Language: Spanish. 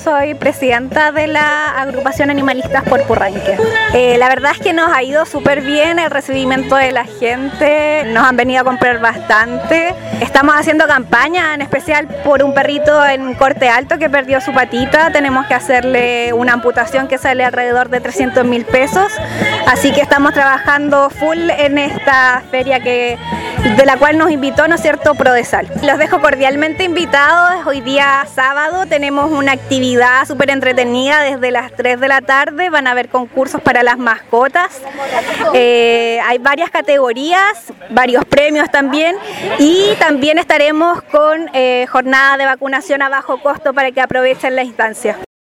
soy presidenta de la agrupación Animalistas por Purranque. La verdad es que nos ha ido súper bien el recibimiento de la gente, nos han venido a comprar bastante. Estamos haciendo campaña, en especial por un perrito en Corte Alto que perdió su patita. Tenemos que hacerle una amputación que sale alrededor de 300.000 pesos. Así que estamos trabajando full en esta feria de la cual nos invitó, ¿no es cierto?, Prodesal. Los dejo cordialmente invitados. Hoy día sábado tenemos una actividad súper entretenida desde las 3 de la tarde. Van a haber concursos para las mascotas. Hay varias categorías, varios premios también. Y también estaremos con jornada de vacunación a bajo costo para que aprovechen la instancia.